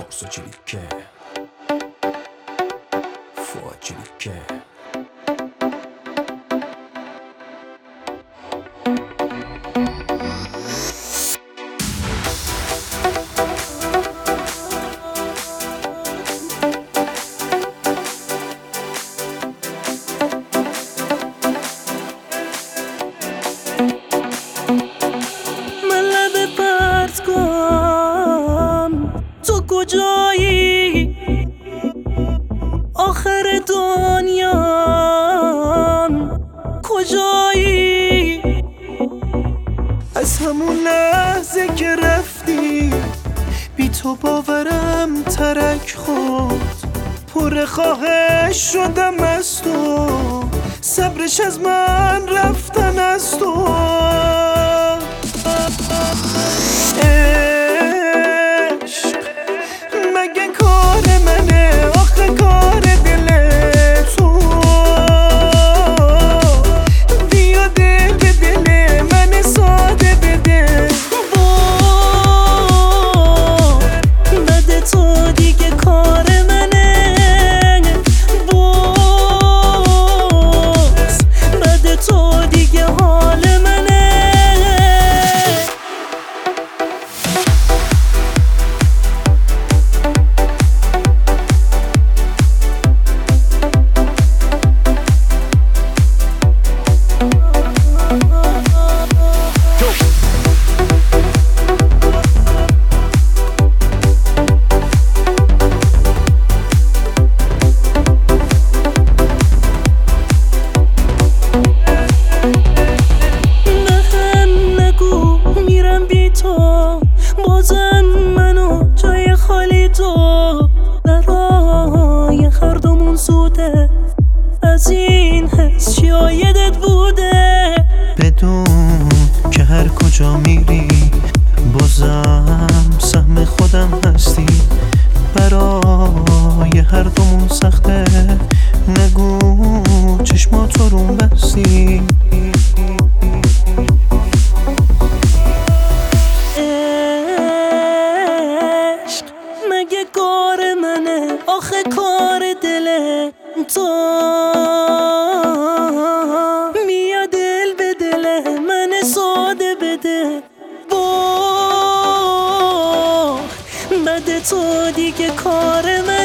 Facilite, facilite. تو کجایی آخر دنیام کجایی از همون لحظه که رفتی بی تو باورم ترک خورد پر خواهش شدم از تو صبرش از من رفتن از تو بازم منو جای خالی تو برای هر دومون سوده از این حس شایدت بوده بدون که هر کجا میری بازم سهم خودم هستی برای هر دومون سخته نگو چشماتو روم بستی مگه کار منه آخه کار دله تو بیا دل به دل من ساده بده بده تو دیگه کار من